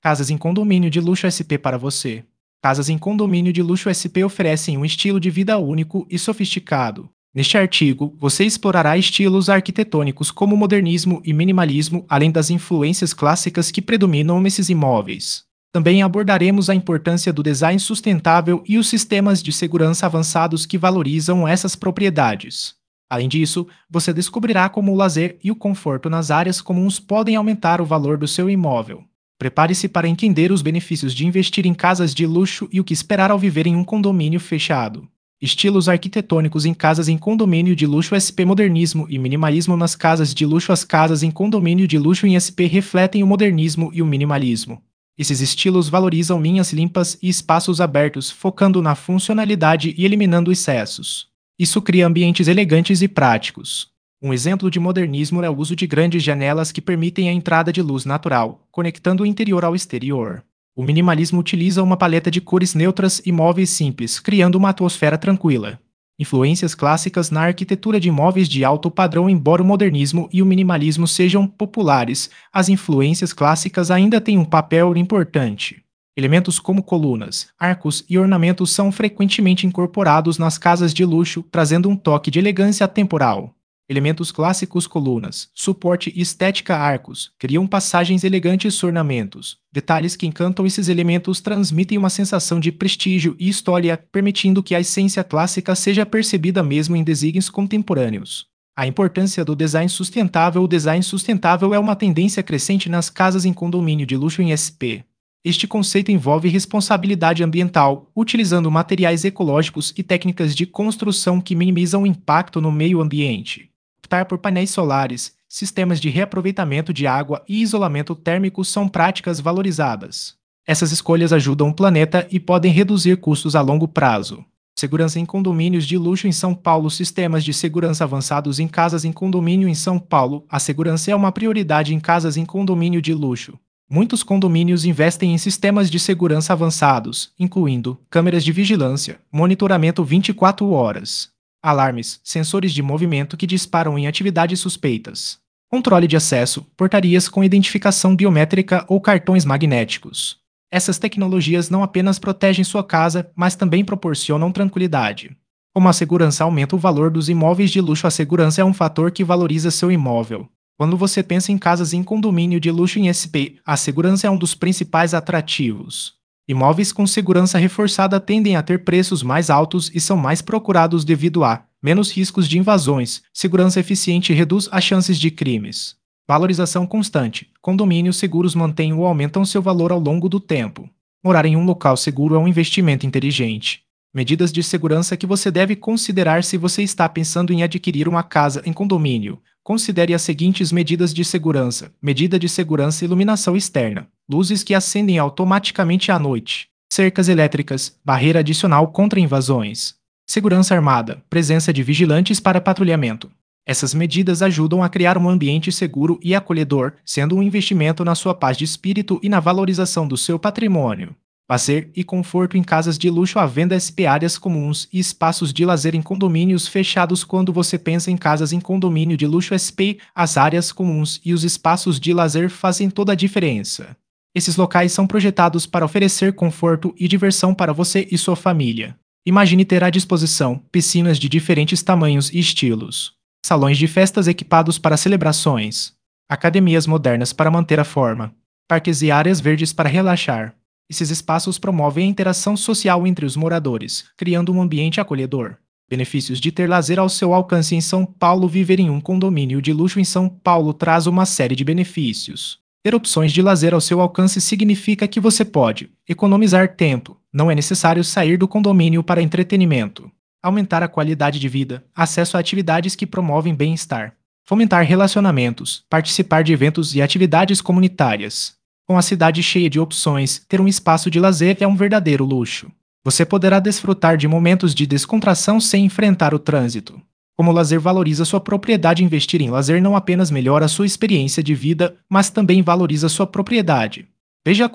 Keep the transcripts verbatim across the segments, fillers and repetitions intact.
Casas em condomínio de luxo S P para você. Casas em condomínio de luxo S P oferecem um estilo de vida único e sofisticado. Neste artigo, você explorará estilos arquitetônicos como modernismo e minimalismo, além das influências clássicas que predominam nesses imóveis. Também abordaremos a importância do design sustentável e os sistemas de segurança avançados que valorizam essas propriedades. Além disso, você descobrirá como o lazer e o conforto nas áreas comuns podem aumentar o valor do seu imóvel. Prepare-se para entender os benefícios de investir em casas de luxo e o que esperar ao viver em um condomínio fechado. Estilos arquitetônicos em casas em condomínio de luxo S P. Modernismo e minimalismo nas casas de luxo. As casas em condomínio de luxo em S P refletem o modernismo e o minimalismo. Esses estilos valorizam linhas limpas e espaços abertos, focando na funcionalidade e eliminando excessos. Isso cria ambientes elegantes e práticos. Um exemplo de modernismo é o uso de grandes janelas que permitem a entrada de luz natural, conectando o interior ao exterior. O minimalismo utiliza uma paleta de cores neutras e móveis simples, criando uma atmosfera tranquila. Influências clássicas na arquitetura de imóveis de alto padrão. Embora o modernismo e o minimalismo sejam populares, as influências clássicas ainda têm um papel importante. Elementos como colunas, arcos e ornamentos são frequentemente incorporados nas casas de luxo, trazendo um toque de elegância atemporal. Elementos clássicos, colunas, suporte e estética, arcos, criam passagens elegantes, ornamentos. Detalhes que encantam. Esses elementos transmitem uma sensação de prestígio e história, permitindo que a essência clássica seja percebida mesmo em designs contemporâneos. A importância do design sustentável. O design sustentável é uma tendência crescente nas casas em condomínio de luxo em S P. Este conceito envolve responsabilidade ambiental, utilizando materiais ecológicos e técnicas de construção que minimizam o impacto no meio ambiente. Optar por painéis solares, sistemas de reaproveitamento de água e isolamento térmico são práticas valorizadas. Essas escolhas ajudam o planeta e podem reduzir custos a longo prazo. Segurança em condomínios de luxo em São Paulo. Sistemas de segurança avançados em casas em condomínio em São Paulo. A segurança é uma prioridade em casas em condomínio de luxo. Muitos condomínios investem em sistemas de segurança avançados, incluindo câmeras de vigilância, monitoramento vinte e quatro horas, alarmes, sensores de movimento que disparam em atividades suspeitas, controle de acesso, portarias com identificação biométrica ou cartões magnéticos. Essas tecnologias não apenas protegem sua casa, mas também proporcionam tranquilidade. Como a segurança aumenta o valor dos imóveis de luxo, a segurança é um fator que valoriza seu imóvel. Quando você pensa em casas em condomínio de luxo em S P, a segurança é um dos principais atrativos. Imóveis com segurança reforçada tendem a ter preços mais altos e são mais procurados devido a menos riscos de invasões. Segurança eficiente reduz as chances de crimes. Valorização constante. Condomínios seguros mantêm ou aumentam seu valor ao longo do tempo. Morar em um local seguro é um investimento inteligente. Medidas de segurança que você deve considerar se você está pensando em adquirir uma casa em condomínio. Considere as seguintes medidas de segurança. Medida de segurança: iluminação externa, luzes que acendem automaticamente à noite, cercas elétricas, barreira adicional contra invasões. Segurança armada, presença de vigilantes para patrulhamento. Essas medidas ajudam a criar um ambiente seguro e acolhedor, sendo um investimento na sua paz de espírito e na valorização do seu patrimônio. Lazer e conforto em casas de luxo. À venda S P. Áreas comuns e espaços de lazer em condomínios fechados. Quando você pensa em casas em condomínio de luxo S P, as áreas comuns e os espaços de lazer fazem toda a diferença. Esses locais são projetados para oferecer conforto e diversão para você e sua família. Imagine ter à disposição piscinas de diferentes tamanhos e estilos, salões de festas equipados para celebrações, academias modernas para manter a forma, parques e áreas verdes para relaxar. Esses espaços promovem a interação social entre os moradores, criando um ambiente acolhedor. Benefícios de ter lazer ao seu alcance em São Paulo. Viver em um condomínio de luxo em São Paulo traz uma série de benefícios. Ter opções de lazer ao seu alcance significa que você pode economizar tempo, não é necessário sair do condomínio para entretenimento, aumentar a qualidade de vida, acesso a atividades que promovem bem-estar, fomentar relacionamentos, participar de eventos e atividades comunitárias. Com a cidade cheia de opções, ter um espaço de lazer é um verdadeiro luxo. Você poderá desfrutar de momentos de descontração sem enfrentar o trânsito. Como o lazer valoriza sua propriedade. Investir em lazer não apenas melhora sua experiência de vida, mas também valoriza sua propriedade. Veja como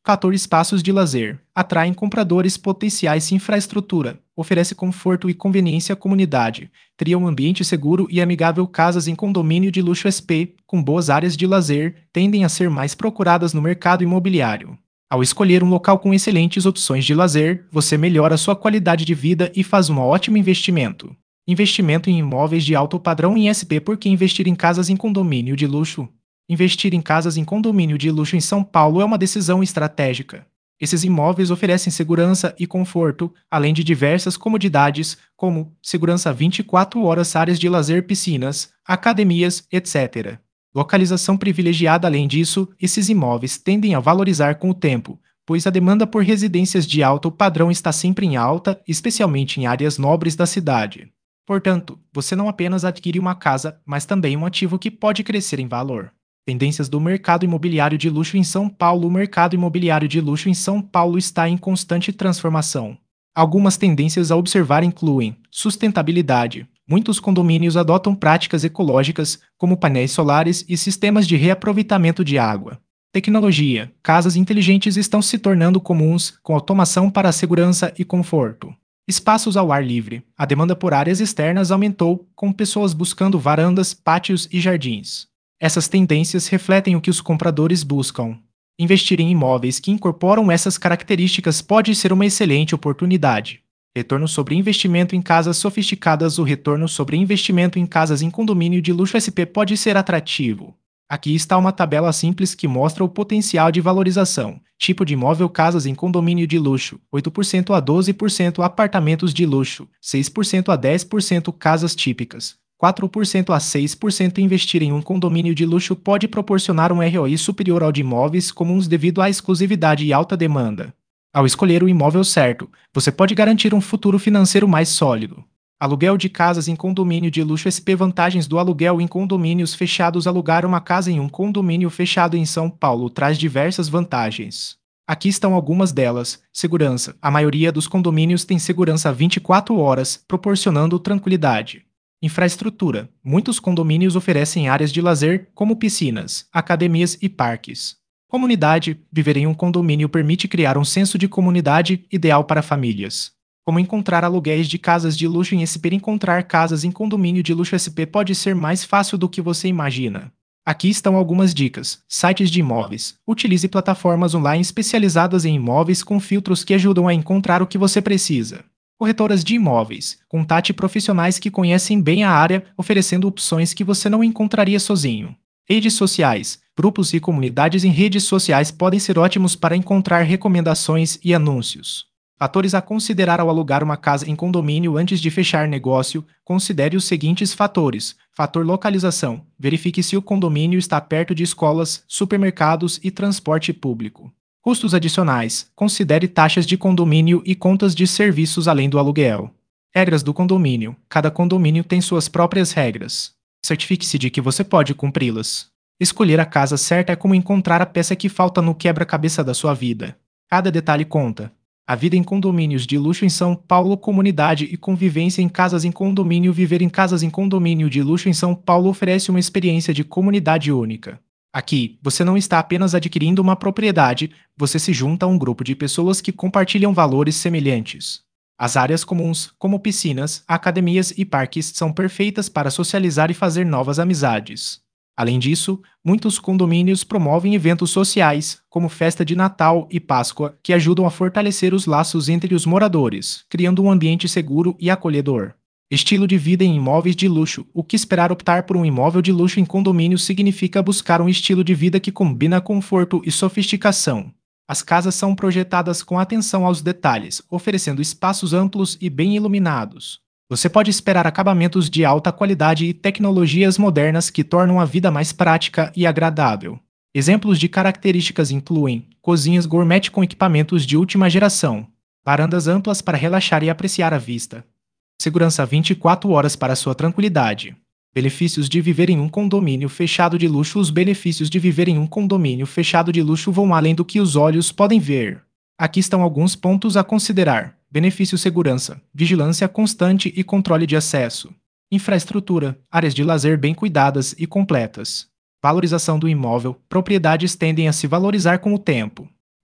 Fator espaços de lazer. Atraem compradores potenciais. Infraestrutura. Oferece conforto e conveniência à comunidade. Cria um ambiente seguro e amigável. Casas em condomínio de luxo S P, com boas áreas de lazer, tendem a ser mais procuradas no mercado imobiliário. Ao escolher um local com excelentes opções de lazer, você melhora sua qualidade de vida e faz um ótimo investimento. Investimento em imóveis de alto padrão em S P. Por que investir em casas em condomínio de luxo? Investir em casas em condomínio de luxo em São Paulo é uma decisão estratégica. Esses imóveis oferecem segurança e conforto, além de diversas comodidades, como segurança vinte e quatro horas, áreas de lazer, piscinas, academias, etcétera. Localização privilegiada. Além disso, esses imóveis tendem a valorizar com o tempo, pois a demanda por residências de alto padrão está sempre em alta, especialmente em áreas nobres da cidade. Portanto, você não apenas adquire uma casa, mas também um ativo que pode crescer em valor. Tendências do mercado imobiliário de luxo em São Paulo. O mercado imobiliário de luxo em São Paulo está em constante transformação. Algumas tendências a observar incluem sustentabilidade. Muitos condomínios adotam práticas ecológicas, como painéis solares e sistemas de reaproveitamento de água. Tecnologia. Casas inteligentes estão se tornando comuns, com automação para a segurança e conforto. Espaços ao ar livre. A demanda por áreas externas aumentou, com pessoas buscando varandas, pátios e jardins. Essas tendências refletem o que os compradores buscam. Investir em imóveis que incorporam essas características pode ser uma excelente oportunidade. Retorno sobre investimento em casas sofisticadas. O retorno sobre investimento em casas em condomínio de luxo S P pode ser atrativo. Aqui está uma tabela simples que mostra o potencial de valorização. Tipo de imóvel: casas em condomínio de luxo, oito por cento a doze por cento; apartamentos de luxo, seis por cento a dez por cento; casas típicas, quatro por cento a seis por cento. Investir em um condomínio de luxo pode proporcionar um R O I superior ao de imóveis comuns devido à exclusividade e alta demanda. Ao escolher o imóvel certo, você pode garantir um futuro financeiro mais sólido. Aluguel de casas em condomínio de luxo S P. Vantagens do aluguel em condomínios fechados. Alugar uma casa em um condomínio fechado em São Paulo traz diversas vantagens. Aqui estão algumas delas. Segurança. A maioria dos condomínios tem segurança vinte e quatro horas, proporcionando tranquilidade. Infraestrutura. Muitos condomínios oferecem áreas de lazer, como piscinas, academias e parques. Comunidade. Viver em um condomínio permite criar um senso de comunidade ideal para famílias. Como encontrar aluguéis de casas de luxo em S P. Encontrar casas em condomínio de luxo S P pode ser mais fácil do que você imagina. Aqui estão algumas dicas. Sites de imóveis. Utilize plataformas online especializadas em imóveis com filtros que ajudam a encontrar o que você precisa. Corretoras de imóveis. Contate profissionais que conhecem bem a área, oferecendo opções que você não encontraria sozinho. Redes sociais. Grupos e comunidades em redes sociais podem ser ótimos para encontrar recomendações e anúncios. Fatores a considerar ao alugar uma casa em condomínio. Antes de fechar negócio, considere os seguintes fatores. Fator localização. Verifique se o condomínio está perto de escolas, supermercados e transporte público. Custos adicionais. Considere taxas de condomínio e contas de serviços além do aluguel. Regras do condomínio. Cada condomínio tem suas próprias regras. Certifique-se de que você pode cumpri-las. Escolher a casa certa é como encontrar a peça que falta no quebra-cabeça da sua vida. Cada detalhe conta. A vida em condomínios de luxo em São Paulo. Comunidade e convivência em casas em condomínio. Viver em casas em condomínio de luxo em São Paulo oferece uma experiência de comunidade única. Aqui, você não está apenas adquirindo uma propriedade, você se junta a um grupo de pessoas que compartilham valores semelhantes. As áreas comuns, como piscinas, academias e parques, são perfeitas para socializar e fazer novas amizades. Além disso, muitos condomínios promovem eventos sociais, como festa de Natal e Páscoa, que ajudam a fortalecer os laços entre os moradores, criando um ambiente seguro e acolhedor. Estilo de vida em imóveis de luxo. O que esperar? Optar por um imóvel de luxo em condomínio significa buscar um estilo de vida que combina conforto e sofisticação. As casas são projetadas com atenção aos detalhes, oferecendo espaços amplos e bem iluminados. Você pode esperar acabamentos de alta qualidade e tecnologias modernas que tornam a vida mais prática e agradável. Exemplos de características incluem cozinhas gourmet com equipamentos de última geração, varandas amplas para relaxar e apreciar a vista, segurança vinte e quatro horas para sua tranquilidade. Benefícios de viver em um condomínio fechado de luxo. Os benefícios de viver em um condomínio fechado de luxo vão além do que os olhos podem ver. Aqui estão alguns pontos a considerar. Benefício: segurança, vigilância constante e controle de acesso. Infraestrutura, áreas de lazer bem cuidadas e completas. Valorização do imóvel, propriedades tendem a se valorizar com o tempo.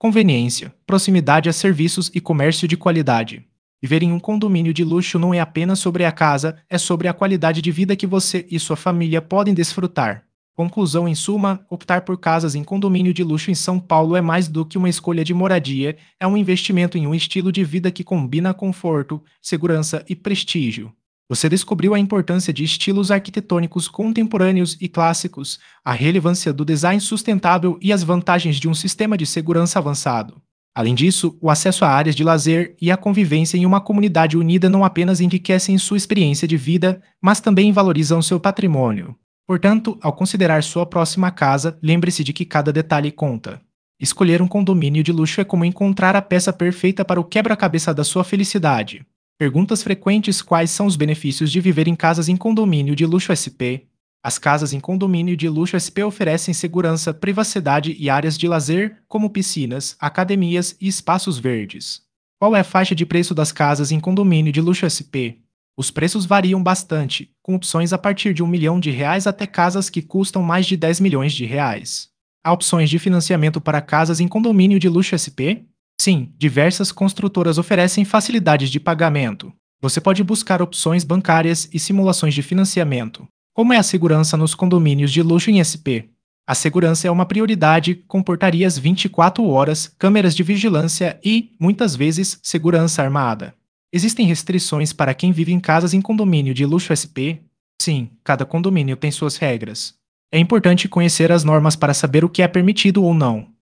conveniência, proximidade a serviços e comércio de qualidade. Viver em um condomínio de luxo não é apenas sobre a casa, é sobre a qualidade de vida que você e sua família podem desfrutar. Conclusão em suma, optar por casas em condomínio de luxo em São Paulo é mais do que uma escolha de moradia, é um investimento em um estilo de vida que combina conforto, segurança e prestígio. Você descobriu a importância de estilos arquitetônicos contemporâneos e clássicos, a relevância do design sustentável e as vantagens de um sistema de segurança avançado. Além disso, o acesso a áreas de lazer e a convivência em uma comunidade unida não apenas enriquecem sua experiência de vida, mas também valorizam seu patrimônio. Portanto, ao considerar sua próxima casa, lembre-se de que cada detalhe conta. Escolher um condomínio de luxo é como encontrar a peça perfeita para o quebra-cabeça da sua felicidade. Perguntas frequentes: quais são os benefícios de viver em casas em condomínio de luxo S P? As casas em condomínio de luxo S P oferecem segurança, privacidade e áreas de lazer, como piscinas, academias e espaços verdes. Qual é a faixa de preço das casas em condomínio de luxo S P? Os preços variam bastante, com opções a partir de um milhão de reais até casas que custam mais de dez milhões de reais. Há opções de financiamento para casas em condomínio de luxo S P? Sim, diversas construtoras oferecem facilidades de pagamento. Você pode buscar opções bancárias e simulações de financiamento. Como é a segurança nos condomínios de luxo em S P? A segurança é uma prioridade, com portarias vinte e quatro horas, câmeras de vigilância e, muitas vezes, segurança armada. Existem restrições para quem vive em casas em condomínio de luxo S P? Sim, cada condomínio tem suas regras. É importante conhecer as normas para saber o que é permitido ou não.